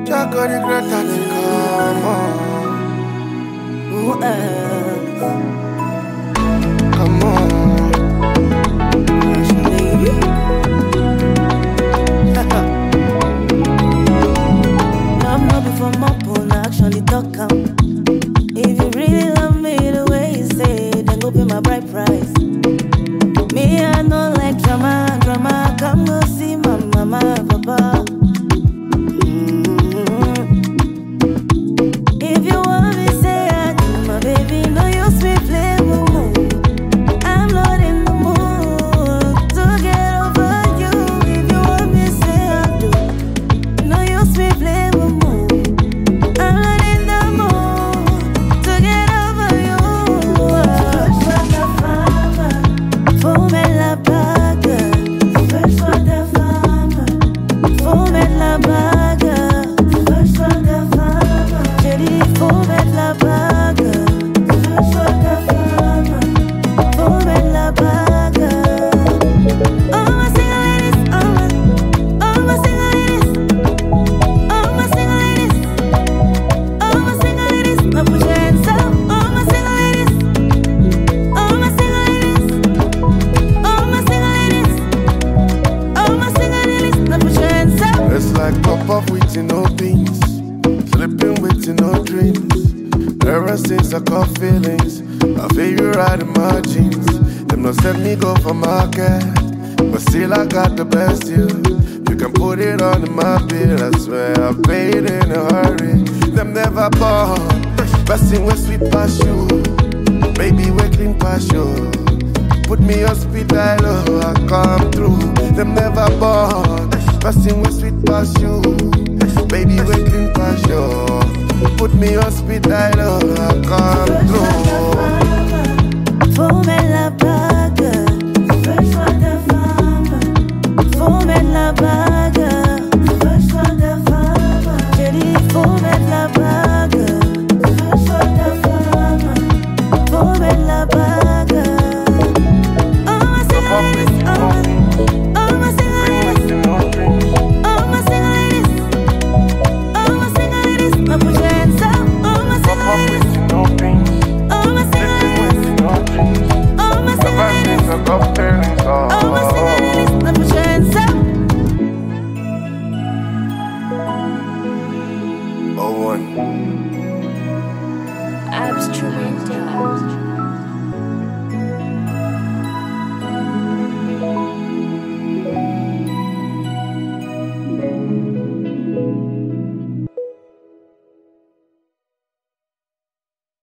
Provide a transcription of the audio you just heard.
Jack of the greater than come on. Come on. Love not before my phone, actually talk come. If you really love me the way you say, then go pay my bride price. Me, I don't like drama, drama. Come go see my mama, papa. If you want me, say I do, my baby. No use me play with mood. I'm not in the mood to get over you. If you want me, say I do. No use me play with mood. I'm not in the mood to get over you. Fome la baga, first for the fama. Fome la baga, first for the fama. Jerry, fome la baga, first for the fama. Fome la baga. All my single ladies, all my single ladies, all my single ladies, all my single ladies. Now put your hands up, all my single ladies, all my single ladies, all my single ladies, all my single ladies. Now put your hands up. It's like pop up with no beans, sleeping with no dreams. Ever since I caught feelings, I feel you right in my jeans. Them no send me go for market, but still I got the best deal. You can put it on my bill, I swear I paid in a hurry. Them never bought, best thing we sweet past you. Baby, we clean past you. Put me on speed dial, I come through. Them never bought, best thing we sweet past you. Baby, we clean past you. Put me on speed dial, I come through.